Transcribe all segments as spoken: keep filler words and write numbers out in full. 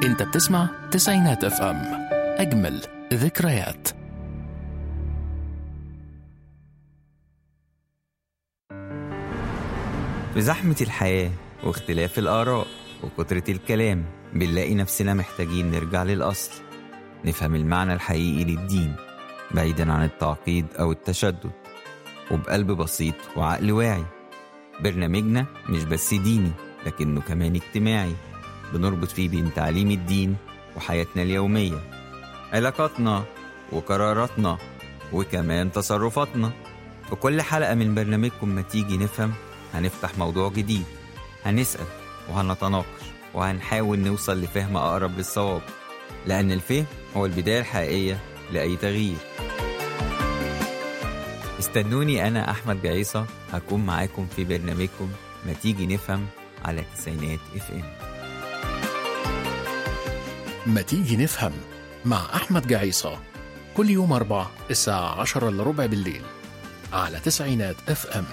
انت بتسمع تسعينات اف ام، اجمل ذكريات. في زحمة الحياة واختلاف الآراء وكترة الكلام بنلاقي نفسنا محتاجين نرجع للأصل، نفهم المعنى الحقيقي للدين بعيدا عن التعقيد أو التشدد، وبقلب بسيط وعقل واعي. برنامجنا مش بس ديني لكنه كمان اجتماعي، بنربط فيه بين تعليم الدين وحياتنا اليومية، علاقاتنا وقراراتنا وكمان تصرفاتنا. في كل حلقة من برنامجكم ما تيجي نفهم هنفتح موضوع جديد، هنسأل وهنتناقش وهنحاول نوصل لفهم أقرب للصواب، لأن الفهم هو البداية الحقيقية لأي تغيير. استنوني أنا أحمد جعيصة هكون معاكم في برنامجكم ما تيجي نفهم على تسعينات اف ام. ما تيجي نفهم مع أحمد جعيصة كل يوم أربعة الساعة عشرة إلا ربع بالليل على تسعينات اف ام.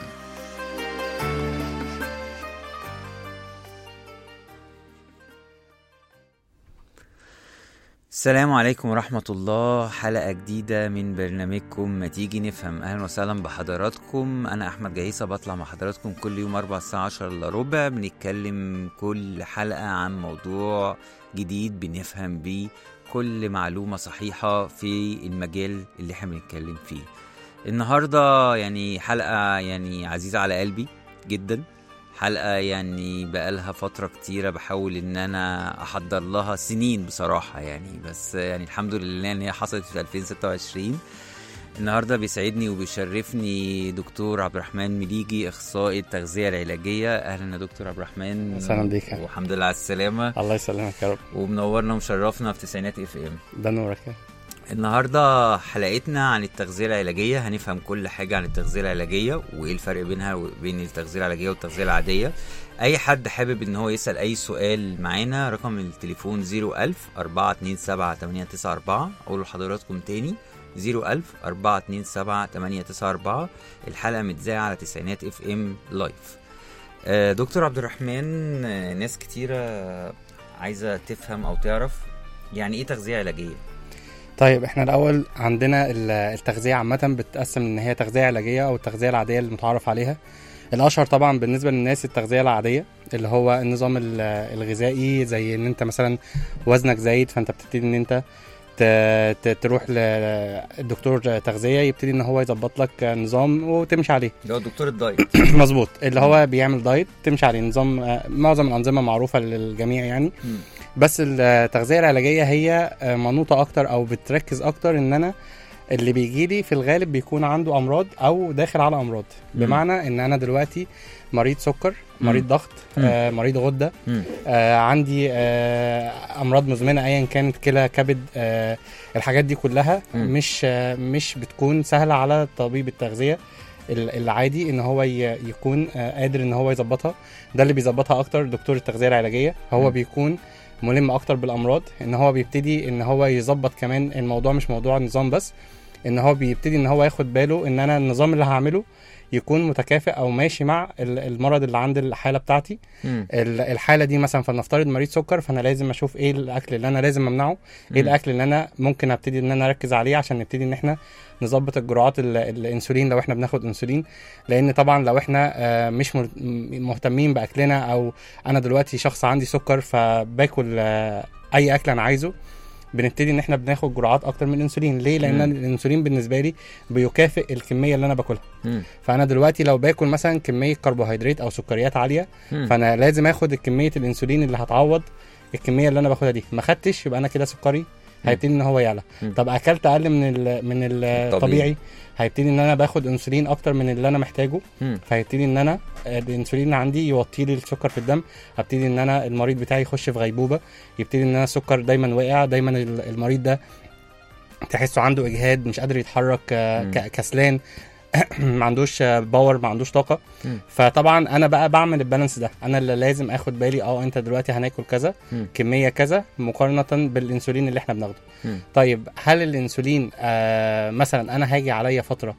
السلام عليكم ورحمة الله، حلقة جديدة من برنامجكم ما تيجي نفهم. أهلا وسهلا بحضراتكم، أنا أحمد جعيصة بطلع مع حضراتكم كل يوم أربعة الساعة عشرة إلا ربع. بنتكلم كل حلقة عن موضوع جديد بنفهم بيه كل معلومة صحيحة في المجال اللي احنا بنتكلم فيه. النهاردة يعني حلقة يعني عزيزة على قلبي جدا، حلقة يعني بقالها فترة كتيرة بحاول ان انا احضر لها سنين بصراحة يعني، بس يعني الحمد لله ان هي حصلت في ألفين وستة وعشرين. النهاردة بيسعدني وبيشرفني دكتور عبد الرحمن مليجي، اخصائي التغذية العلاجية. اهلا يا دكتور عبد الرحمن. اهلا بيك. والحمد لله على السلامة. الله يسلمك يا رب. ومنورنا ومشرفنا في تسعينات اف ام. ده نورك. النهاردة حلقتنا عن التغذية العلاجية، هنفهم كل حاجة عن التغذية العلاجية وايه الفرق بينها وبين التغذية العلاجية والتغذية العادية. اي حد حابب ان هو يسأل اي سؤال معانا، رقم التليفون زيرو ألف أربعة اتنين سبعة تمانية تسعة أربعة. اقول لحضراتكم تاني زيرو ألف أربعة اتنين سبعة تمانية تسعة أربعة. الحلقة متذاعة على تسعينات اف ام لايف. دكتور عبد الرحمن، ناس كتيرة عايزة تفهم او تعرف يعني ايه تغذية علاجية. طيب احنا الاول عندنا التغذيه عامه بتتقسم ان هي تغذيه علاجيه او التغذيه العاديه المتعارف عليها. الاشهر طبعا بالنسبه للناس التغذيه العاديه اللي هو النظام الغذائي، زي ان انت مثلا وزنك زايد فانت بتبتدي ان انت تروح للدكتور تغذيه يبتدي ان هو يظبط لك نظام وتمشي عليه، اللي هو دكتور الدايت. مظبوط، اللي هو بيعمل دايت تمشي عليه نظام. معظم الانظمه معروفه للجميع يعني. م. بس التغذيه العلاجيه هي منوطه اكتر او بتركز اكتر ان انا اللي بيجيلي في الغالب بيكون عنده امراض او داخل على امراض. بمعنى ان انا دلوقتي مريض سكر، مريض ضغط، آه، مريض غده، آه، عندي آه، امراض مزمنه ايا كانت، كلى، كبد، آه، الحاجات دي كلها مش آه، مش بتكون سهله على طبيب التغذيه العادي ان هو يكون آه، قادر ان هو يظبطها. ده اللي بيظبطها اكتر دكتور التغذيه العلاجيه، هو م. بيكون ملم اكتر بالامراض، ان هو بيبتدي ان هو يظبط كمان الموضوع، مش موضوع النظام بس، ان هو بيبتدي ان هو ياخد باله ان انا النظام اللي هعمله يكون متكافئ او ماشي مع المرض اللي عند الحاله بتاعتي. م. الحاله دي مثلا فلنفترض مريض سكر، فانا لازم اشوف ايه الاكل اللي انا لازم امنعه، ايه الاكل اللي انا ممكن ابتدي ان انا اركز عليه عشان نبتدي ان احنا نظبط الجرعات الانسولين لو احنا بناخد انسولين. لان طبعا لو احنا مش مهتمين باكلنا، او انا دلوقتي شخص عندي سكر فباكل اي اكل انا عايزه، بنبتدي ان احنا بناخد جرعات اكتر من الانسولين. ليه؟ لان مم. الانسولين بالنسبه لي بيكافئ الكميه اللي انا باكلها. مم. فانا دلوقتي لو باكل مثلا كميه كربوهيدرات او سكريات عاليه، مم. فانا لازم اخد الكميه الانسولين اللي هتعوض الكميه اللي انا باخدها دي. ما خدتش يبقى انا كده سكري هيبتدي ان هو يعلى. طب اكلت اقل من ال من الطبيعي، هيبتدي ان انا باخد انسولين اكتر من اللي انا محتاجه، فهيبتدي ان انا الانسولين اللي عندي يوطي لي السكر في الدم، هبتدي ان انا المريض بتاعي يخش في غيبوبه، يبتدي ان انا السكر دايما واقع، دايما المريض ده تحسه عنده اجهاد، مش قادر يتحرك، كسلان، ما عندوش باور، ما عندوش طاقه. م. فطبعا انا بقى بعمل البالانس ده، انا اللي لازم اخد بالي اه انت دلوقتي هناكل كذا، م. كميه كذا مقارنه بالانسولين اللي احنا بناخده. م. طيب هل الانسولين آه مثلا انا هاجي عليا فتره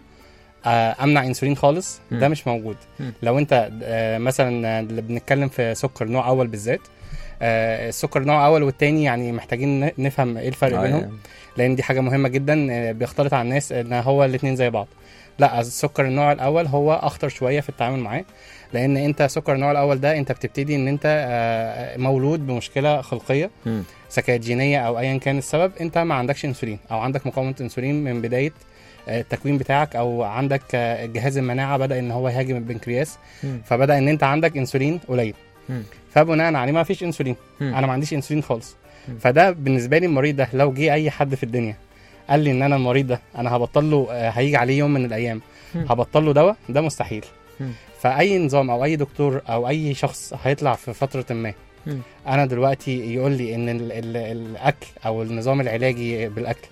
آه امنع انسولين خالص؟ م. ده مش موجود. م. لو انت آه مثلا اللي بنتكلم في سكر نوع اول بالذات، آه السكر نوع اول والتاني، يعني محتاجين نفهم ايه الفرق بينهم، لان دي حاجه مهمه جدا بيختلط على الناس ان هو الاثنين زي بعض. لا، السكر النوع الاول هو اخطر شويه في التعامل معاه، لان انت سكر النوع الاول ده انت بتبتدي ان انت مولود بمشكله خلقيه سواء جينيه او ايا كان السبب، انت ما عندكش انسولين او عندك مقاومه انسولين من بدايه التكوين بتاعك، او عندك جهاز المناعه بدا ان هو يهاجم البنكرياس، فبدا ان انت عندك انسولين قليل، فبناء عليه ما فيش انسولين، انا ما عنديش انسولين خالص. فده بالنسبه لي المريض ده لو جه اي حد في الدنيا قال لي ان انا المريض ده انا هبطل له، هيجي عليه يوم من الايام هبطل له دواء، ده مستحيل. فاي نظام او اي دكتور او اي شخص هيطلع في فتره ما انا دلوقتي يقول لي ان ال ال الاكل او النظام العلاجي بالاكل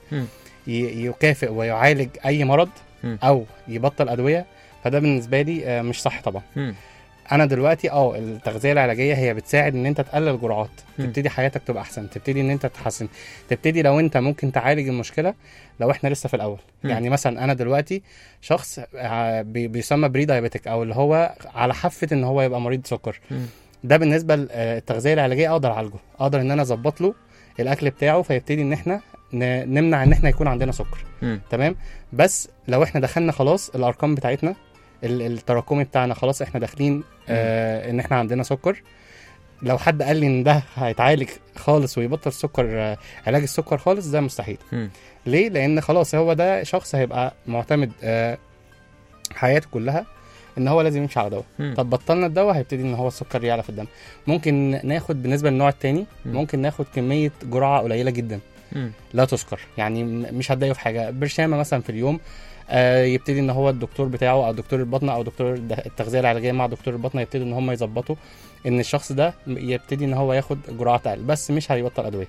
يكافئ ويعالج اي مرض او يبطل ادويه، فده بالنسبه لي مش صح طبعا. انا دلوقتي اه التغذيه العلاجيه هي بتساعد ان انت تقلل جرعات، تبتدي حياتك تبقى احسن، تبتدي ان انت تتحسن، تبتدي لو انت ممكن تعالج المشكله لو احنا لسه في الاول. م. يعني مثلا انا دلوقتي شخص بيسمى بري دايابيتك، او اللي هو على حافه ان هو يبقى مريض سكر. م. ده بالنسبه للتغذيه العلاجيه اقدر اعالجه، اقدر ان انا اظبط له الاكل بتاعه، فيبتدي ان احنا نمنع ان احنا يكون عندنا سكر. م. تمام. بس لو احنا دخلنا خلاص الارقام بتاعتنا التراكمي بتاعنا خلاص احنا داخلين آه ان احنا عندنا سكر، لو حد قال لي ان ده هيتعالج خالص ويبطل السكر، آه علاج السكر خالص، ده مستحيل. م. ليه؟ لان خلاص هو ده شخص هيبقى معتمد آه حياته كلها ان هو لازم يمشي على دواء. طب بطلنا الدواء هيبتدي ان هو السكر يعلى في الدم. ممكن ناخد بالنسبه للنوع الثاني ممكن ناخد كميه جرعه قليله جدا م. لا تذكر، يعني مش هتضايقه في حاجه، برشامه مثلا في اليوم، آه يبتدي ان هو الدكتور بتاعه او دكتور البطنه او دكتور التغذيه العلاجيه مع دكتور البطنه يبتدي ان هم يظبطوا ان الشخص ده يبتدي ان هو ياخد جرعات اقل، بس مش هيبطل ادويه.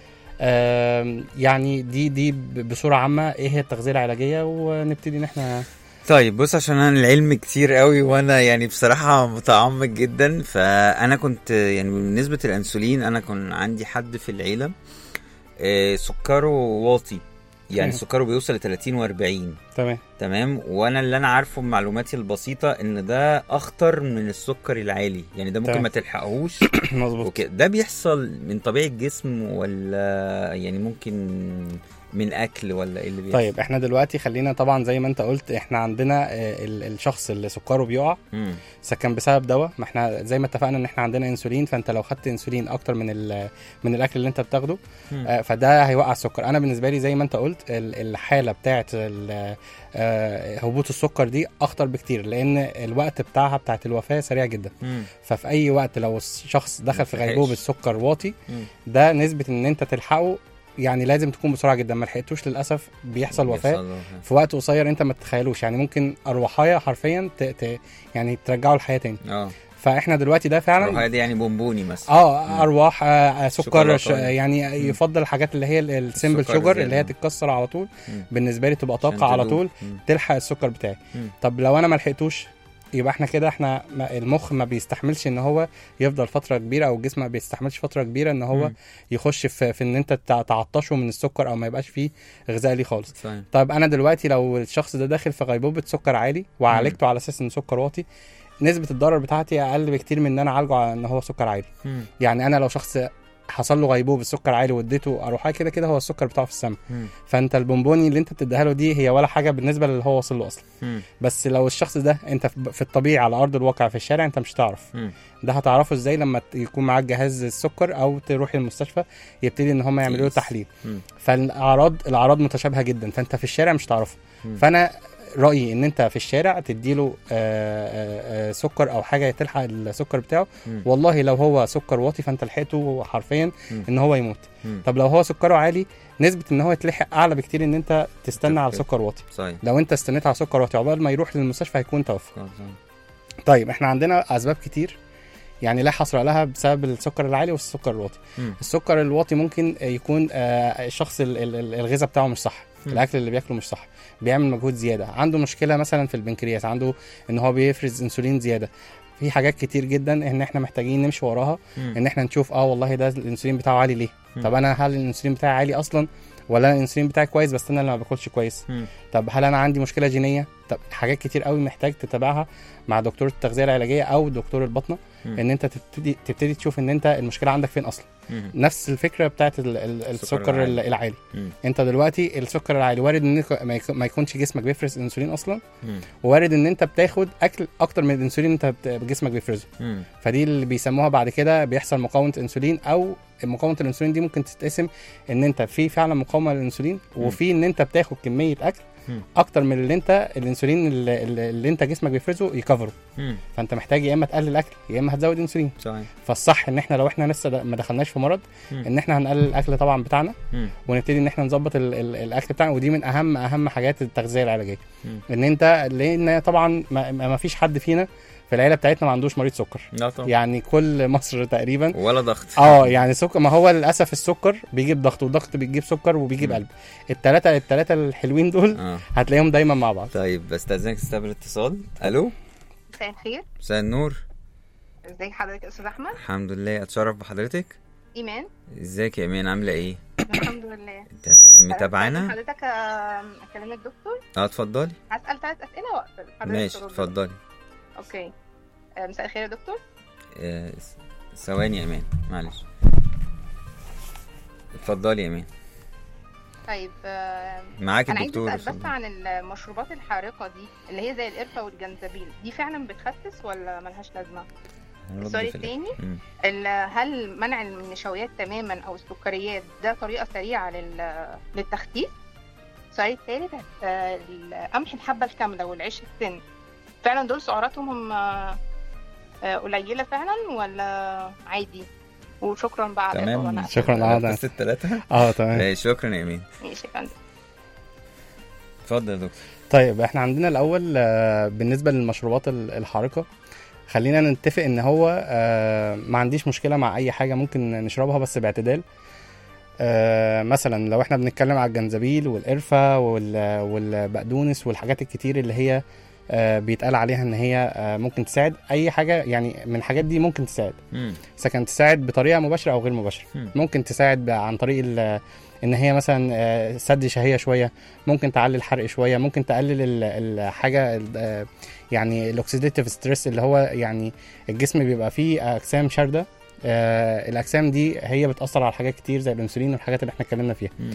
آه يعني دي دي بصوره عامه ايه هي التغذيه العلاجيه، ونبتدي ان احنا. طيب بص، عشان انا العلم كتير قوي وانا يعني بصراحه متعمق جدا، فانا كنت يعني بالنسبه للانسولين انا كان عندي حد في العيله آه سكره واطي، يعني سكره بيوصل ل ثلاثين وأربعين. تمام تمام. وانا اللي انا عارفه بمعلوماتي البسيطه ان ده اخطر من السكر العالي، يعني ده ممكن تمام. ما تلحقهوش. مظبوط. ده بيحصل من طبيعه الجسم ولا يعني ممكن من اكل ولا ايه اللي بيحصل؟ طيب احنا دلوقتي خلينا طبعا زي ما انت قلت، احنا عندنا الشخص اللي سكره بيقع سكن بسبب دواء، ما احنا زي ما اتفقنا ان احنا عندنا انسولين، فانت لو خدت انسولين اكتر من من الاكل اللي انت بتاخده آه فده هيوقع السكر. انا بالنسبه لي زي ما انت قلت الحاله بتاعه آه هبوط السكر دي اخطر بكتير، لان الوقت بتاعها بتاعه الوفاه سريع جدا. مم. ففي اي وقت لو الشخص دخل في غيبوبه السكر واطي، مم. ده نسبه ان انت تلحقه يعني لازم تكون بسرعه جدا، ما لحقتوش للاسف بيحصل وفاه في وقت قصير انت ما تتخيلوش، يعني ممكن ارواحيه حرفيا ت... ت... يعني ترجعه الحياه تاني. اه فاحنا دلوقتي ده فعلا ارواحيه دي يعني بونبوني مثلا، اه ارواح آه سكر ش... يعني مم. يفضل الحاجات اللي هي السيمبل شوجر اللي هي تتكسر على طول. مم. بالنسبه لي تبقى طاقه على طول. مم. تلحق السكر بتاعي. مم. طب لو انا ما لحقتوش يبقى احنا كده احنا المخ ما بيستحملش ان هو يفضل فتره كبيره، او الجسم ما بيستحملش فتره كبيره ان هو م. يخش في, في ان انت تعطشه من السكر او ما يبقاش فيه غذاء ليه خالص. صحيح. طيب انا دلوقتي لو الشخص ده داخل في غيبوبه سكر عالي وعالجته م. على اساس ان سكر واطي، نسبه الضرر بتاعتي اقل بكتير من ان انا اعالجه على ان هو سكر عالي. م. يعني انا لو شخص حصل له غيبوبه بالسكر عالي واديته اروحه كده كده هو السكر بتاعه في السماء، فانت البونبوني اللي انت بتديها له دي هي ولا حاجه بالنسبه للي هو واصل له اصلا. مم. بس لو الشخص ده انت في الطبيعي على ارض الواقع في الشارع انت مش هتعرف. مم. ده هتعرفه ازاي؟ لما يكون معاك جهاز السكر او تروح المستشفى يبتدي ان هم يعملوا له تحليل. مم. فالاعراض الاعراض متشابهه جدا، فانت في الشارع مش هتعرفه. فانا رأيي ان انت في الشارع تديله آآ آآ سكر او حاجه تلحق السكر بتاعه. مم. والله لو هو سكر واطي فانت لحقته حرفيا مم. ان هو يموت. مم. طب لو هو سكره عالي نسبه ان هو يتلحق اعلى بكتير ان انت تستنى على سكر واطي. صحيح. لو انت استنيت على سكر واطي عقبال ما يروح للمستشفى هيكون توفى. طيب احنا عندنا اسباب كتير يعني لا حصر لها بسبب السكر العالي والسكر الواطي. مم. السكر الواطي ممكن يكون الشخص الغذاء بتاعه مش صح، مم. الاكل اللي بياكله مش صح، بيعمل مجهود زياده، عنده مشكله مثلا في البنكرياس، عنده ان هو بيفرز انسولين زياده. في حاجات كتير جدا ان احنا محتاجين نمشي وراها. مم. ان احنا نشوف اه والله ده الانسولين بتاعه عالي ليه. مم. طب انا هل الانسولين بتاعي عالي اصلا ولا الانسولين بتاعي كويس بس انا اللي ما باكلش كويس؟ مم. طب هل انا عندي مشكله جينيه؟ طب حاجات كتير قوي محتاج تتابعها مع دكتور التغذيه العلاجيه او دكتور البطنه مم. ان انت تبتدي تبتدي تشوف ان انت المشكله عندك فين اصلا. مم. نفس الفكره بتاعت ال- ال- السكر العالي. العالي. مم. انت دلوقتي السكر العالي وارد ان ما يك- ما يكونش جسمك بيفرز انسولين اصلا، مم. وارد ان انت بتاخد اكل اكتر من الانسولين انت بت- جسمك بيفرزه. مم. فدي اللي بيسموها بعد كده بيحصل مقاومه انسولين، او مقاومه الانسولين دي ممكن تتقسم ان انت في فعلا مقاومه للانسولين، وفي ان انت بتاخد كميه اكل مم. اكتر من اللي انت الانسولين اللي, اللي انت جسمك بيفرزه يكفره. مم. فانت محتاج يا اما تقلل اكل يا اما هتزود انسولين. صحيح. فالصح ان احنا لو احنا لسه د- ما دخلناش في مرض مم. ان احنا هنقلل الاكل طبعا بتاعنا، مم. ونبتدي ان احنا نظبط ال- ال- الاكل بتاعنا. ودي من اهم اهم حاجات التغذيه العلاجيه. مم. ان انت لان طبعا ما, ما فيش حد فينا في العيله بتاعتنا ما عندوش مريض سكر. لا طبعا. يعني كل مصر تقريبا ولا ضغط. اه يعني سكر. ما هو للاسف السكر بيجيب ضغط، والضغط بيجيب سكر وبيجيب مم. قلب. الثلاثه الثلاثه الحلوين دول اه هتلاقيهم دايما مع بعض. طيب بستأذنك تستقبل اتصال. الو، مساء الخير، مساء النور. ازي حضرتك يا استاذ احمد؟ الحمد لله، اتشرف بحضرتك. ايمان. ازيك يا ايمان، عامله ايه؟ الحمد لله. تمام، متابعانا. حضرتك آه، اكلم الدكتور، اه اتفضلي. هسال ثلاث اسئله واقفل. حضرتك ماشي ترد. اتفضلي. اوكي. آه، مساء الخير يا دكتور. آه، س- ثواني يا ايمان، معلش. اتفضلي يا ايمان، طيب آه، معاك انا عايزه الدكتور. اسال بس عن المشروبات الحارقه دي اللي هي زي القرفه والجنزبيل، دي فعلا بتخسس ولا ملهاش لازمه؟ هنرد السؤال في الآخر. التاني، مم. ال- هل منع النشويات تماما او السكريات ده طريقه سريعه لل- للتخسيس؟ السؤال الثالث، آه، قمح الحبه الكامله والعيش السن فعلا دول سعراتهم هم آه، آه، قليله فعلا ولا عادي؟ وشكرا بقى على تمام، الإجابة. شكراً. اه ده. بس الثلاثه. اه تمام. شكرا يا ايمان. ماشي يا فندم. اتفضل يا دكتور. طيب احنا عندنا الاول آه، بالنسبه للمشروبات ال- الحارقه، خلينا نتفق ان هو آه، ما عنديش مشكله مع اي حاجه ممكن نشربها بس باعتدال. آه، مثلا لو احنا بنتكلم على الجنزبيل والقرفه وال- والبقدونس والحاجات الكتير اللي هي آه، بيتقال عليها ان هي آه، ممكن تساعد اي حاجه، يعني من الحاجات دي ممكن تساعد، مم. اذا كانت تساعد بطريقه مباشره او غير مباشره. مم. ممكن تساعد بقى عن طريق ال- ان هي مثلا آه، سد شهيه شويه، ممكن تعلي الحرق شويه، ممكن تقلل ال- الحاجه ال- آه، يعني الاكسيديتيف ستريس اللي هو يعني الجسم بيبقى فيه اجسام شارده. آه، الاجسام دي هي بتاثر على حاجات كتير زي الانسولين والحاجات اللي احنا اتكلمنا فيها. مم.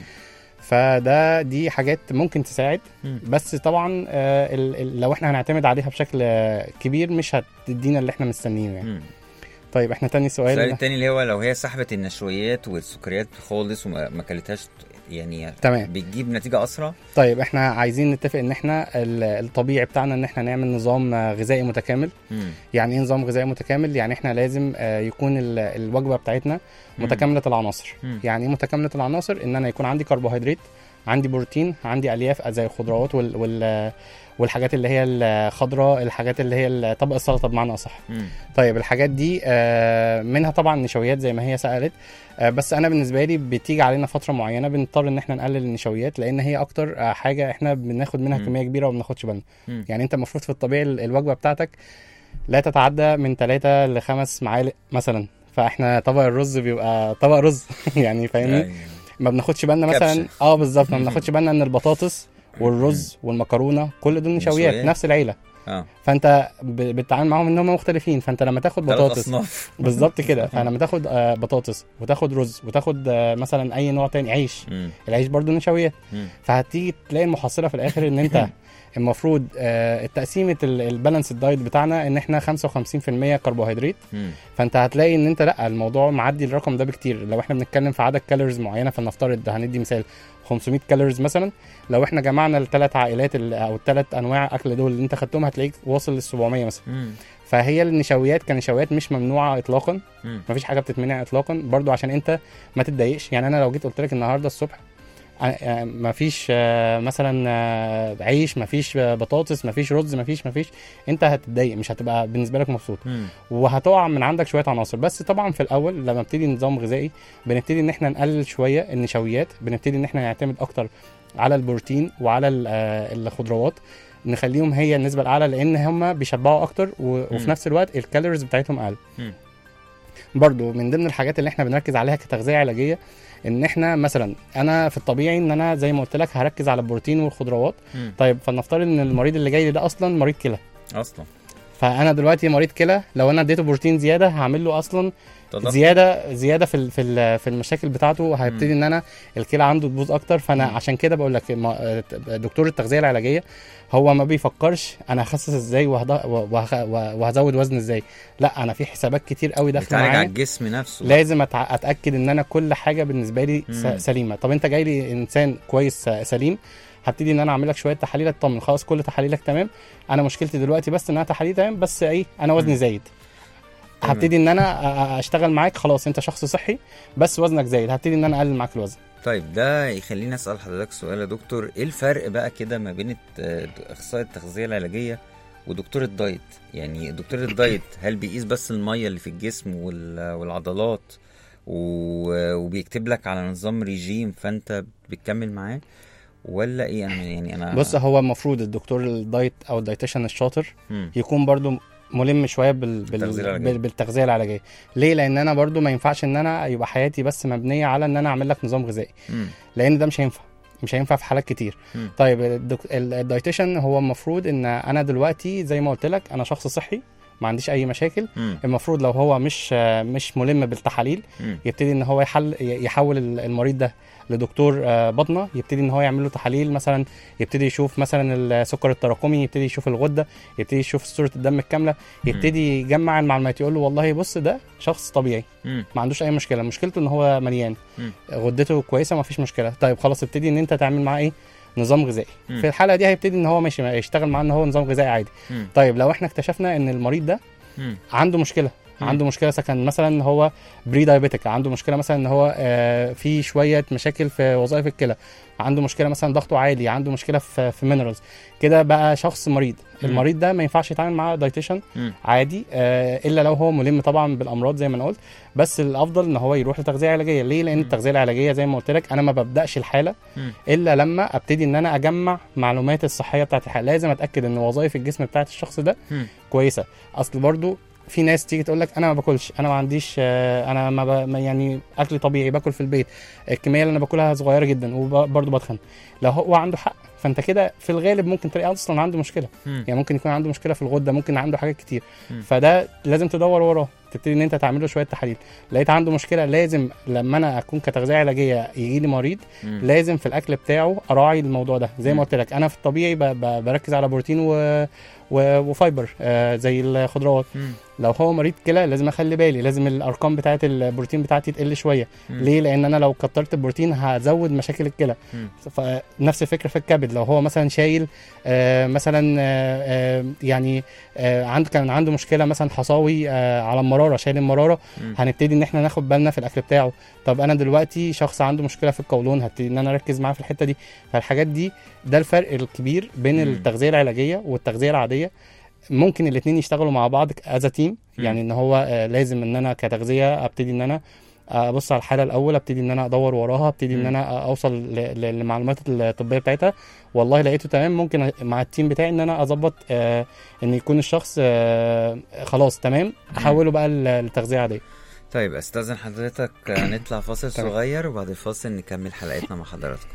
فده دي حاجات ممكن تساعد، مم. بس طبعا آه، ال- ال- لو احنا هنعتمد عليها بشكل آه، كبير مش هتدينا اللي احنا مستنيينه يعني. مم. طيب احنا تاني السؤال سؤال. التاني اللي هو لو هي صاحبة النشويات والسكريات خالص وما ما كلتهاش، يعني تمام. بتجيب نتيجة أسرع. طيب احنا عايزين نتفق ان احنا ال- الطبيعي بتاعنا ان احنا نعمل نظام آه، غذائي متكامل. مم. يعني ايه نظام غذائي متكامل؟ يعني احنا لازم آه، يكون ال- الوجبه بتاعتنا مم. متكامله العناصر. مم. يعني ايه متكامله العناصر؟ ان انا يكون عندي كربوهيدرات، عندي بروتين، عندي الياف زي الخضروات وال, وال والحاجات اللي هي الخضراء، الحاجات اللي هي طبق السلطه بمعنى اصح. مم. طيب الحاجات دي آه، منها طبعا نشويات زي ما هي سألت، آه، بس انا بالنسبه لي بتيجي علينا فتره معينه بنضطر ان احنا نقلل النشويات، لان هي اكتر آه، حاجه احنا بناخد منها مم. كميه كبيره وما بناخدش بالنا. مم. يعني انت المفروض في الطبيعي ال- الوجبه بتاعتك لا تتعدى من ثلاثة لخمس معالق مثلا، فاحنا طبق الرز بيبقى طبق رز يعني فاهمني. يعني ما بناخدش بالنا مثلا كبشة. اه بالظبط، ما بناخدش بالنا ان البطاطس والرز والمكرونه كل دول نشويات نشويات. نفس العيله، اه فانت ب- بتتعامل معاهم ان هم مختلفين. فانت لما تاخد ثلاث بطاطس أصناف. بالظبط كده، فلما تاخد آه، بطاطس وتاخد رز وتاخد آه، مثلا اي نوع تاني عيش، مم. العيش برضو نشويات، مم. فهتيجي تلاقي المحصله في الاخر ان انت المفروض آه، التقسيمه ال- البالانس الدايت بتاعنا ان احنا خمسة وخمسين في المية كربوهيدرات. مم. فانت هتلاقي ان انت لا، الموضوع معدي الرقم ده بكتير. لو احنا بنتكلم في عدد كالوريز معينه، فلنفترض هندي مثال خمسمية كالوريز مثلا، لو احنا جمعنا الثلاث عائلات ال- او الثلاث انواع اكل دول اللي انت خدتهم هتلاقيك واصل لل سبعمية مثلا. مم. فهي النشويات كنشويات مش ممنوعه اطلاقا، مم. مفيش حاجه بتتمنع اطلاقا، برضو عشان انت ما تتضايقش. يعني انا لو جيت قلت لك النهارده الصبح آه، آه، مفيش آه، مثلا آه، عيش، مفيش آه، بطاطس، مفيش رز، مفيش مفيش انت هتتضايق، مش هتبقى بالنسبه لك مبسوط، مم. وهتقع من عندك شويه عناصر. بس طبعا في الاول لما نبتدي نظام غذائي بنبتدي ان احنا نقلل شويه النشويات، بنبتدي ان احنا نعتمد اكتر على البروتين وعلى ال- آه، الخضروات، نخليهم هي النسبه الاعلى لان هم بيشبعوا اكتر و- وفي مم. نفس الوقت الكالوريز بتاعتهم اقل. مم. برضو من ضمن الحاجات اللي احنا بنركز عليها كتغذيه علاجيه ان احنا مثلا انا في الطبيعي ان انا زي ما قلت لك هركز على البروتين والخضروات. مم. طيب فلنفترض ان المريض اللي جاي لي ده اصلا مريض كلى، اصلا فانا دلوقتي مريض كلى، لو انا اديته بروتين زياده هعمل له اصلا تضخم. زياده زياده في ال- في ال- في المشاكل بتاعته، هيبتدي ان انا الكلى عنده تبوظ اكتر. فانا مم. عشان كده بقول لك ما- دكتور التغذيه العلاجيه هو ما بيفكرش انا هخسس ازاي وهض- وه- وهزود وزن ازاي، لا انا في حسابات كتير قوي داخله بتعالج على معايا، الجسم نفسه. لازم أتع- اتاكد ان انا كل حاجه بالنسبه لي س- مم. سليمه. طب انت جاي لي انسان كويس س- سليم، هبتدي ان انا اعمل لك شويه تحاليل اطمن خلاص كل تحاليلك تمام، انا مشكلتي دلوقتي بس ان انا تحاليل تمام بس ايه انا وزني مم. زايد، تمام. هبتدي ان انا أ- اشتغل معاك خلاص انت شخص صحي بس وزنك زايد، هبتدي ان انا اقلل معاك الوزن. طيب ده يخليني اسال حضرتك سؤال يا دكتور، ايه الفرق بقى كده ما بين الت- اخصائي التغذيه العلاجيه ودكتور الدايت؟ يعني دكتور الدايت هل بيقيس بس الميه اللي في الجسم وال- والعضلات و- وبيكتب لك على نظام ريجيم فانت بتكمل معاه، ولا ايه؟ انا يعني انا بص هو المفروض الدكتور الدايت او الدايتيشن الشاطر مم. يكون برضو ملم شويه بال... التغذية بال... العلاجية. بال... بالتغذيه العلاجيه. ليه؟ لان انا برضو ما ينفعش ان انا يبقى حياتي بس مبنيه على ان انا اعمل لك نظام غذائي، مم. لان ده مش هينفع مش هينفع في حالات كتير. مم. طيب الدك... ال- الدايتيشن هو المفروض ان انا دلوقتي زي ما قلت لك انا شخص صحي ما عنديش اي مشاكل، مم. المفروض لو هو مش مش ملم بالتحاليل مم. يبتدي ان هو يحل يحول المريض ده لدكتور آه، باطنه، يبتدي ان هو يعمل له تحاليل، مثلا يبتدي يشوف مثلا السكر التراكمي، يبتدي يشوف الغده، يبتدي يشوف صوره الدم الكامله، يبتدي يجمع المعلومات يقول له والله بص ده شخص طبيعي مم. ما عندوش اي مشكله، مشكلته ان هو مليان مم. غدته كويسه ما فيش مشكله. طيب خلاص ابتدي ان انت تعمل معاه ايه نظام غذائي. مم. في الحاله دي هيبتدي ان هو ماشي يشتغل معاه ان هو نظام غذائي عادي. مم. طيب لو احنا اكتشفنا ان المريض ده مم. عنده مشكله مم. عنده مشكله سكن مثلا ان هو بري دايابيتك، عنده مشكله مثلا ان هو آه في شويه مشاكل في وظائف الكلى، عنده مشكله مثلا ضغطه عالي، عنده مشكله في في مينرالز، كده بقى شخص مريض. مم. المريض ده ما ينفعش يتعامل معاه دايتيشن مم. عادي آه الا لو هو ملم طبعا بالامراض زي ما انا قلت، بس الافضل ان هو يروح لتغذيه علاجيه. ليه؟ لان مم. التغذيه العلاجيه زي ما قلت لك انا ما ببداش الحاله مم. الا لما ابتدي ان انا اجمع معلومات الصحيه بتاعت الحاله، لازم اتاكد ان وظائف الجسم بتاعت الشخص ده مم. كويسه. اصل برضو في ناس تيجي تقول لك انا ما باكلش، انا ما عنديش آه، انا ما, ب... ما يعني اكلي طبيعي باكل في البيت، الكميه اللي انا باكلها صغيره جدا وبرضه بتخن. لو هو عنده حق فانت كده في الغالب ممكن تلاقي اصلا عنده مشكله، مم. يعني ممكن يكون عنده مشكله في الغده، ممكن عنده حاجات كتير. مم. فده لازم تدور وراه، تبتدي ان انت تعمل له شويه تحاليل. لقيت عنده مشكله لازم لما انا اكون كتغذيه علاجيه يجي لي مريض مم. لازم في الاكل بتاعه اراعي الموضوع ده. زي مم. ما قلت لك انا في الطبيعي ب... ب... بركز على بروتين و... و... وفايبر آه زي الخضروات. مم. لو هو مريض كلى لازم اخلي بالي، لازم الارقام بتاعه البروتين بتاعتي تقل شويه. مم. ليه؟ لان انا لو كترت البروتين هزود مشاكل الكلى. مم. فنفس الفكره في الكبد، لو هو مثلا شايل آه مثلا آه آه يعني آه عنده كان عنده مشكله مثلا حصاوي آه على المراره، شايل المراره، مم. هنبتدي ان احنا ناخد بالنا في الاكل بتاعه. طب انا دلوقتي شخص عنده مشكله في القولون، هبتدي ان انا اركز معاه في الحته دي. فالحاجات دي ده الفرق الكبير بين مم. التغذيه العلاجيه والتغذيه العاديه. ممكن الاثنين يشتغلوا مع بعض از تيم، مم. يعني ان هو آه، لازم ان انا كتغذيه ابتدي ان انا ابص على الحاله الاول، ابتدي ان انا ادور وراها، ابتدي ان مم. انا اوصل ل- ل- للمعلومات الطبيه بتاعتها. والله لقيته تمام ممكن مع التيم بتاعي ان انا اظبط آه ان يكون الشخص آه خلاص تمام، احوله بقى ل- لتغذيه عاديه. طيب استاذن حضرتك آه، نطلع فاصل تمام. صغير وبعد الفاصل نكمل حلقتنا مع حضراتكم.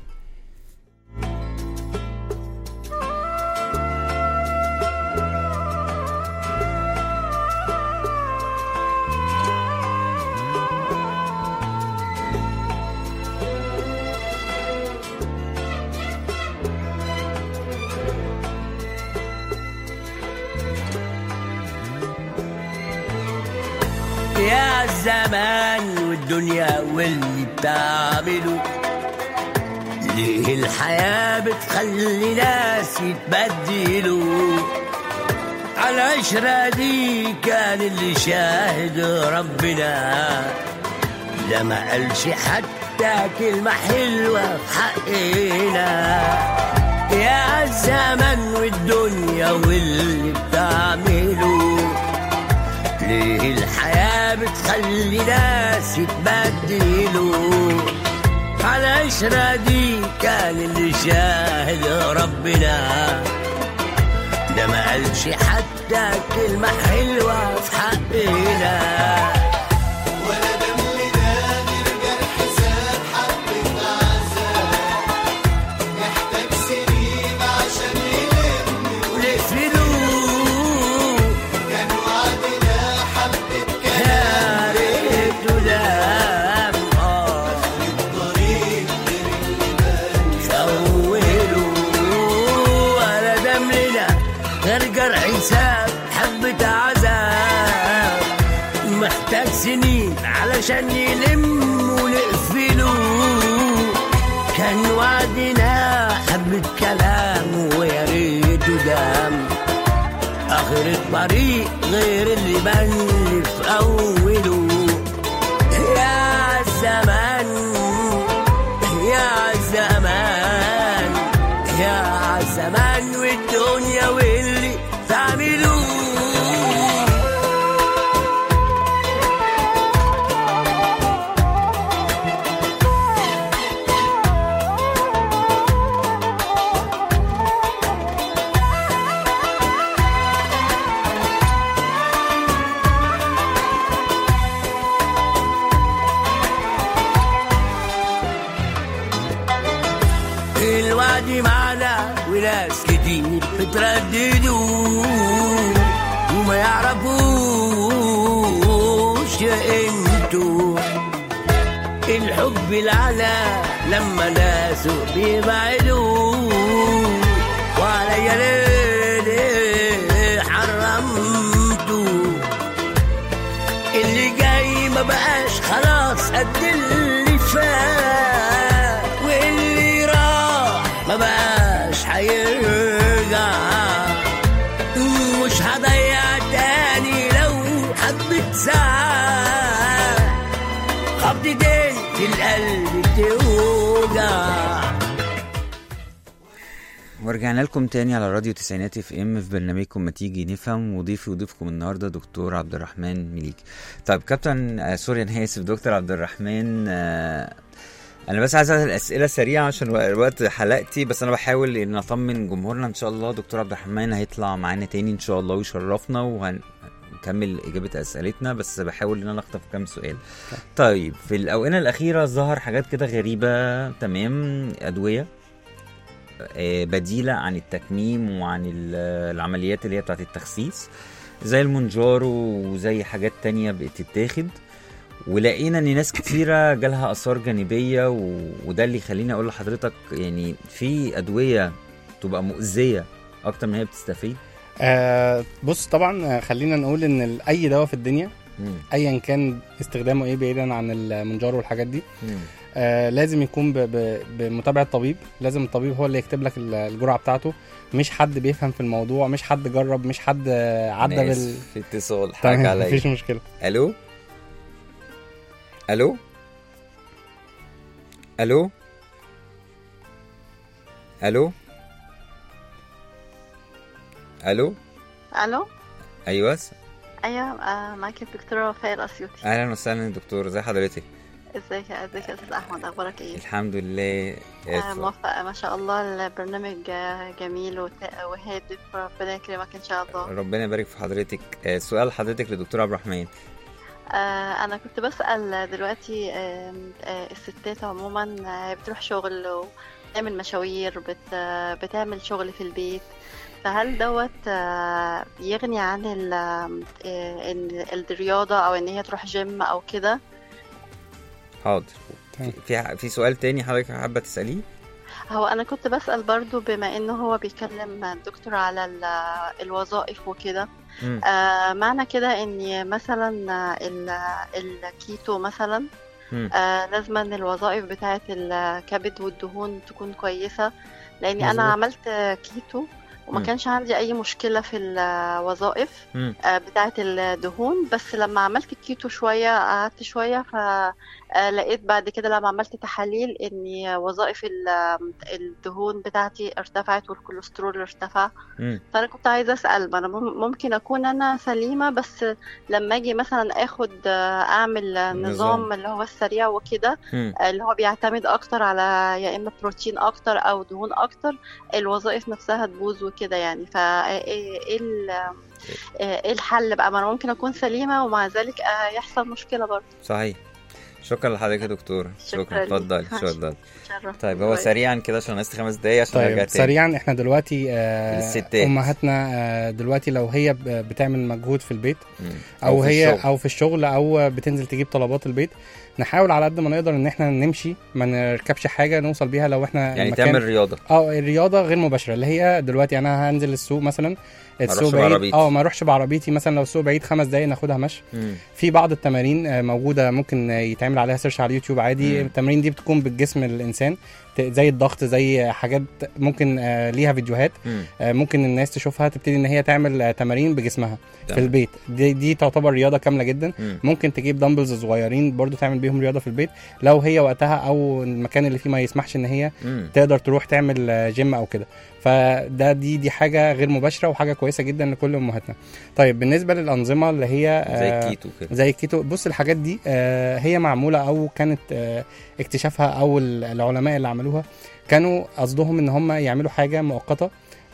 يا الزمان والدنيا واللي بتعمله، ليه الحياة بتخلي ناس يتبدلوا؟ على العشرة دي كان اللي شاهد ربنا، ده ما قالش حتى كلمة حلوة في حقنا. يا الزمان والدنيا واللي بتعمله، ليه الحياة بتخلي ناس يتبدلوا؟ على العشرة دي كان اللي شاهد ربنا، ده ما قالش حتى كلمة حلوة في حقنا. ولا دمنا غير جرح زاد حبة عذاب، محتاج سنين عشان يلم والفلوس محتاج سنين علشان يلم ونقفله. كان وعدنا حبة كلام ويا ريته دام، آخر الطريق غير اللي بان في أوله. يا زمان يا زمان يا زمان والدنيا واللي تعملوه. الوعد معنا وناس كتير بترددوا وما يعرفوش انتو الحب العلا لما ناسه بيبعدوا. وعليا ليه حرمتوا اللي جاي ما بقاش خلاص قد اللي فات، واللي راح ما بقاش هيرجع. مش هضيع تاني لو حبة ساعة، خبطتين في القلب توجع. ورجعنا لكم تاني على راديو تسعينات اف ام في برنامجكم ما تيجي نفهم، وضيفي وضيفكم النهارده دكتور عبد الرحمن مليكي. طيب كابتن آه سوري انا اسف دكتور عبد الرحمن، آه انا بس عايز اسال اسئله سريعه عشان وقت حلقتي، بس انا بحاول ان اطمن جمهورنا. ان شاء الله دكتور عبد الرحمن هيطلع معانا تاني ان شاء الله ويشرفنا وهنكمل اجابه اسئلتنا، بس بحاول ان انا اخطف كام سؤال. طيب في الاونه الاخيره ظهر حاجات كده غريبه، تمام، ادويه بديلة عن التكميم وعن العمليات اللي هي بتاعت التخسيس زي المونجارو وزي حاجات تانية بتتاخد، ولقينا ان ناس كتيرة جالها اثار جانبية، وده اللي يخليني اقول لحضرتك يعني في ادوية تبقى مؤذية اكتر من هي بتستفيد. آه بص طبعا خلينا نقول ان اي دواء في الدنيا مم. ايا كان استخدامه ايه بعيدا عن المونجارو والحاجات دي مم. آه لازم يكون ب- ب- بمتابعة طبيب. لازم الطبيب هو اللي يكتب لك ال- الجرعة بتاعته، مش حد بيفهم في الموضوع، مش حد جرب، مش حد آه، عدى أنا بال آسف، في اتصال حاجة تمام، عليا. مفيش مشكلة. الو الو الو الو الو الو ايوه ايوه آه معاك الدكتوره وفاء الاسيوطي. اهلا وسهلا دكتور، ازي حضرتك؟ ازيك ازيك يا استاذ احمد، اخبارك ايه؟ الحمد لله. آه موفقه ما شاء الله، البرنامج آه، جميل وت- وهادف، ربنا يكرمك ان شاء الله. ربنا يبارك في حضرتك. آه، سؤال حضرتك لدكتور عبد الرحمن. آه انا كنت بسال دلوقتي آه آه الستات عموما آه، بتروح شغل وبتعمل مشاوير، بت آه، بتعمل شغل في البيت، فهل دوت آه، يغني عن ال- آه، إن الرياضه او ان هي تروح جيم او كده؟ حاضر. تمام. في في في سؤال تاني حضرتك حابه تساليه؟ هو أنا كنت بسأل برضو بما إنه هو بيكلم الدكتور على ال- الوظائف وكده، مم. آه معنى كده إن مثلا ال- الكيتو مثلا مم. آه لازم أن الوظائف بتاعة الكبد والدهون تكون كويسة، لأني مظبوط. أنا عملت كيتو وما مم. كانش عندي أي مشكلة في الوظائف مم. آه، بتاعة الدهون، بس لما عملت الكيتو شوية قعدت شوية فلقيت بعد كده لما عملت تحاليل ان وظائف ال- الدهون بتاعتي ارتفعت والكوليسترول ارتفع. مم. فانا كنت عايزة اسأل، ما انا مم- ممكن اكون انا سليمة، بس لما اجي مثلا اخد آه، اعمل نظام. نظام اللي هو السريع وكده مم. آه، اللي هو بيعتمد اكتر على يا اما بروتين اكتر او دهون اكتر، الوظائف نفسها تبوظ وكده يعني. فايه ايه ال- ايه الحل بقى؟ ما انا ممكن اكون سليمة ومع ذلك آه، يحصل مشكلة برضه. صحيح. شكرا لحضرتك يا دكتور. شكرا شكرا. ليك. اتفضل ماشي. اتفضل. شرف. طيب هو باي. سريعا كده عشان ناقص خمس دقايق عشان نرجع طيب تاني. سريعا احنا دلوقتي آه الستات. امهاتنا آه دلوقتي لو هي ب- بتعمل مجهود في البيت مم. او, في هي الشغل. او في الشغل او بتنزل تجيب طلبات البيت، نحاول على قد ما نقدر ان احنا نمشي، ما نركبش حاجه نوصل بيها لو احنا يعني المكان- تعمل رياضه. اه الرياضه غير مباشره اللي هي دلوقتي انا هنزل السوق مثلا السوق أروحش بعيد بعربيتي. اه ما اروحش بعربيتي مثلا، لو السوق بعيد خمس دقايق ناخدها مشي. مم. في بعض التمارين آه، موجوده ممكن آه، يتعمل عليها سيرش على اليوتيوب عادي. مم. التمارين دي بتكون بالجسم الانسان، ت- زي الضغط، زي حاجات ممكن آه، ليها فيديوهات مم. آه، ممكن الناس تشوفها تبتدي ان هي تعمل آه، تمارين بجسمها في تمام. البيت. دي, دي تعتبر رياضه كامله جدا. مم. ممكن تجيب دمبلز صغيرين برضو تعمل بيهم رياضه في البيت لو هي وقتها او المكان اللي فيه ما يسمحش ان هي مم. تقدر تروح تعمل آه، جيم او كده. فده دي دي حاجه غير مباشره وحاجه كويسه جدا لكل امهاتنا. طيب بالنسبه للانظمه اللي هي زي آه، الكيتو كده. زي الكيتو، بص الحاجات دي آه، هي معموله او كانت آه، اكتشافها او العلماء اللي عملوها كانوا قصدهم ان هم يعملوا حاجه مؤقته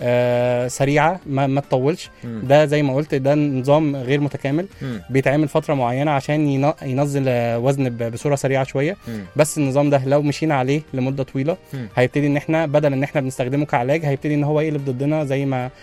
آه، سريعه ما, ما تطولش. مم. ده زي ما قلت ده نظام غير متكامل مم. بيتعمل فتره معينه عشان ين- ينزل آه، وزن ب- بصوره سريعه شويه. مم. بس النظام ده لو مشينا عليه لمده طويله مم. هيبتدي ان احنا بدل ان احنا بنستخدمه كعلاج هيبتدي ان هو يقلب ضدنا، زي ما آه،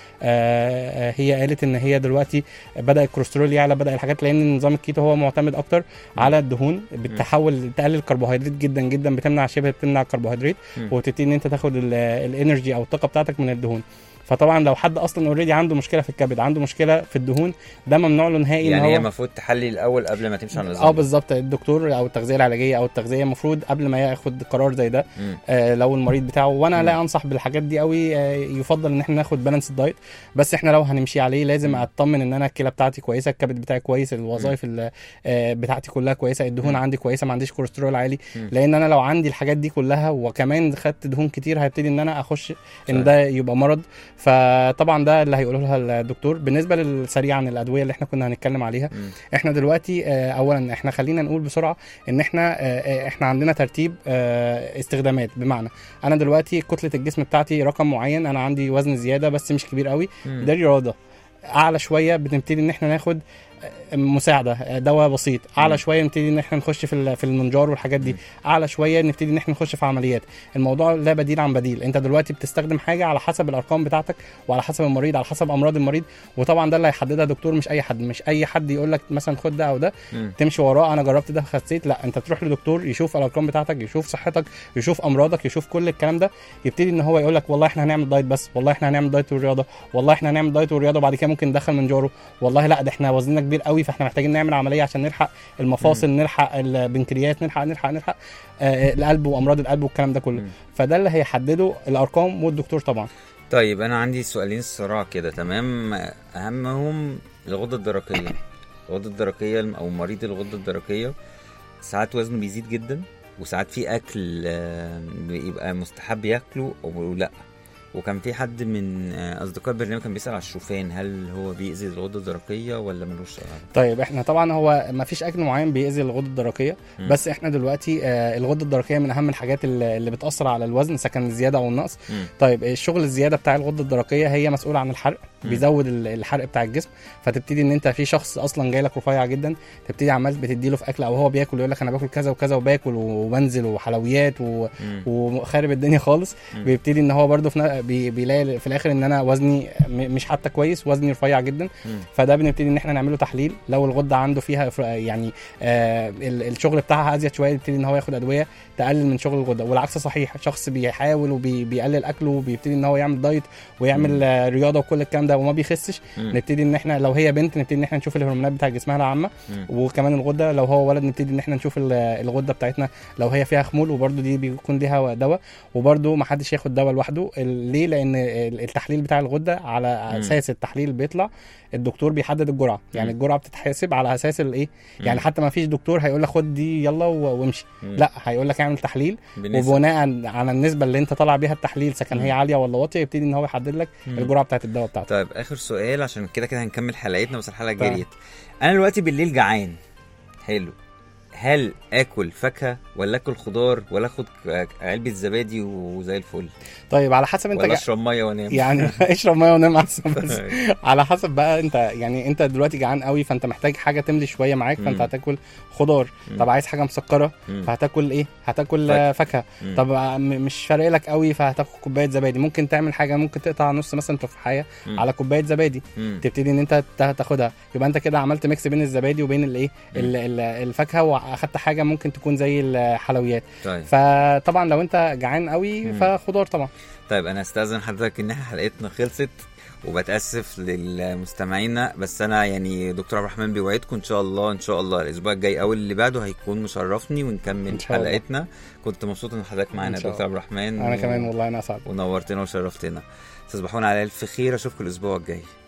آه، هي قالت ان هي دلوقتي بدا الكوليسترول يعلى، بدا الحاجات، لان نظام الكيتو هو معتمد اكتر على الدهون، بتحول تقلل الكربوهيدرات جدا جدا، بتمنع شبه بتمنع الكربوهيدرات، مم. وتبتدي ان انت تاخد ال- الانرجي او الطاقه بتاعتك من الدهون. فطبعا لو حد اصلا اوريدي عنده مشكله في الكبد، عنده مشكله في الدهون، ده ممنوع له نهائي. يعني ان هي هو المفروض تحلي الاول قبل ما تمشي على النظام اه ده. بالظبط، الدكتور او التغذيه العلاجيه او التغذيه المفروض قبل ما ياخد قرار زي ده مم. آه لو المريض بتاعه، وانا مم. لا انصح بالحاجات دي قوي. آه يفضل ان احنا ناخد بالانس دايت، بس احنا لو هنمشي عليه لازم مم. اطمن ان انا الكلى بتاعتي كويسه، الكبد بتاعي كويس، الوظائف ال- آه بتاعتي كلها كويسه، الدهون مم. عندي كويسه، ما عنديش كوليسترول عالي. مم. لان انا لو عندي الحاجات دي كلها وكمان خدت دهون كتير هيبتدي ان انا اخش صحيح. ان ده يبقى مرض. فطبعا ده اللي هيقوله لها الدكتور. بالنسبه للسريعا الادويه اللي احنا كنا هنتكلم عليها، مم. احنا دلوقتي آه، اولا احنا خلينا نقول بسرعه ان احنا آه، آه، احنا عندنا ترتيب آه، استخدامات. بمعنى انا دلوقتي كتله الجسم بتاعتي رقم معين، انا عندي وزن زياده بس مش كبير قوي، مم. ده رياضه. اعلى شويه بنبتدي ان احنا ناخد آه، مساعده، آه، دواء بسيط. اعلى مم. شويه نبتدي ان احنا نخش في ال- في المنجار والحاجات دي. مم. اعلى شويه نبتدي ان احنا نخش في عمليات. الموضوع لا بديل عن بديل، انت دلوقتي بتستخدم حاجه على حسب الارقام بتاعتك وعلى حسب المريض، على حسب امراض المريض. وطبعا ده اللي هيحددها دكتور، مش اي حد. مش اي حد يقول لك مثلا خد ده او ده مم. تمشي وراه، انا جربت ده خسيت. لا، انت تروح لدكتور يشوف الارقام بتاعتك، يشوف صحتك، يشوف امراضك، يشوف كل الكلام ده، يبتدي ان هو يقول لك والله احنا هنعمل دايت بس، والله احنا هنعمل دايت والرياضه، والله احنا هنعمل دايت والرياضه وبعد كده ممكن ندخل منجاره، والله لا ده احنا وزننا كبير قوي فاحنا محتاجين نعمل عمليه عشان نلحق المفاصل، نلحق البنكرياس، نلحق نلحق نلحق آه القلب وامراض القلب والكلام ده كله. مم. فده اللي هيحدده الارقام والدكتور طبعا. طيب انا عندي سؤالين صراع كده، تمام. اهمهم الغده الدرقيه. الغده الدرقيه او مريض الغده الدرقيه ساعات وزنه بيزيد جدا، وساعات في اكل آه، بيبقى مستحب ياكله او لا. وكان في حد من آه، اصدقاء البرنامج كان بيسال على الشوفان، هل هو بيأذي الغده الدرقيه ولا ملوش علاقه؟ طيب احنا طبعا هو ما فيش اكل معين بيأذي الغده الدرقيه، مم. بس احنا دلوقتي آه الغده الدرقيه من اهم الحاجات اللي اللي بتاثر على الوزن، سواء الزياده او النقص. مم. طيب الشغل الزياده بتاع الغده الدرقيه هي مسؤوله عن الحرق، مم. بيزود ال- الحرق بتاع الجسم. فتبتدي ان انت في شخص اصلا جاي لك رفيع جدا، تبتدي عمال بتديله في اكل او هو بياكل يقول لك انا باكل كذا وكذا وباكل وبنزل وحلويات و... مم. وخارب الدنيا خالص. مم. بيبتدي ان هو برده في نا- بي... بيلاقي في الاخر ان انا وزني م... مش حتى كويس، وزني رفيع جدا. مم. فده بنبتدي ان احنا نعمله تحليل. لو الغده عنده فيها إفر- يعني آه ال- الشغل بتاعها ازيد شويه، يبتدي ان هو ياخد ادويه تقلل من شغل الغده. والعكس صحيح، شخص بيحاول وبيقلل اكله وبيبتدي ان هو يعمل دايت ويعمل آه رياضه وكل الكلام ده وما بيخسش، مم. نبتدي ان احنا لو هي بنت نبتدي ان احنا نشوف الهرمونات بتاع جسمها العامه، مم. وكمان الغده. لو هو ولد نبتدي ان احنا نشوف ال- الغده بتاعتنا لو هي فيها خمول، وبرده دي بيكون ليها دواء. وبرده ما حدش ياخد دواء لوحده. ال- ليه؟ لان ال- التحليل بتاع الغده على مم. اساس التحليل بيطلع الدكتور بيحدد الجرعه. يعني مم. الجرعه بتتحاسب على اساس الايه، مم. يعني حتى ما فيش دكتور هيقول لك خد دي يلا و- وامشي. مم. لا، هيقول لك اعمل تحليل، بالنسبة- وبناء على النسبه اللي انت طالع بيها التحليل، سواء هي مم. عاليه ولا واطيه، يبتدي ان هو يحدد لك مم. الجرعه بتاعت الدواء بتاعتك. طيب اخر سؤال عشان كده كده هنكمل حلقتنا، بس الحلقه تمام. جريت. انا دلوقتي بالليل جعان، حلو، هل اكل فاكهه ولا اكل خضار ولا اخد ك- علبه زبادي وزي الفل، طيب على حسب انت ولا جا... اشرب ميه وانام؟ يعني اشرب ميه ونام احسن. بس على حسب بقى انت، يعني انت دلوقتي جعان قوي فانت محتاج حاجه تملي شويه معاك، فانت مم. هتاكل خضار. مم. طب عايز حاجه مسكره مم. فهتاكل ايه؟ هتاكل فاكهة. آه، فاكهه. مم. طب م- مش فارق لك قوي فهتاخد كوبايه زبادي. ممكن تعمل حاجه، ممكن تقطع نص مثلا تفاحيه مم. على كوبايه زبادي، مم. تبتدي ان انت تا- تاخدها. يبقى انت كده عملت ميكس بين الزبادي وبين الايه ال- ال- الفاكهه، اخدت حاجه ممكن تكون زي الحلويات. طيب فطبعا لو انت جعان قوي مم. فخضار طبعا. طيب انا استاذن حضرتك ان احنا حلقتنا خلصت، وبتاسف للمستمعين، بس انا يعني دكتور عبد الرحمن بيوعدكم ان شاء الله ان شاء الله الاسبوع الجاي او اللي بعده هيكون مشرفني ونكمل حلقتنا. كنت مبسوط ان حضرتك معانا دكتور عبد الرحمن. انا و... كمان والله انا اسعد. ونورتنا وشرفتنا. تصبحون على الف خير، اشوفكم الاسبوع الجاي.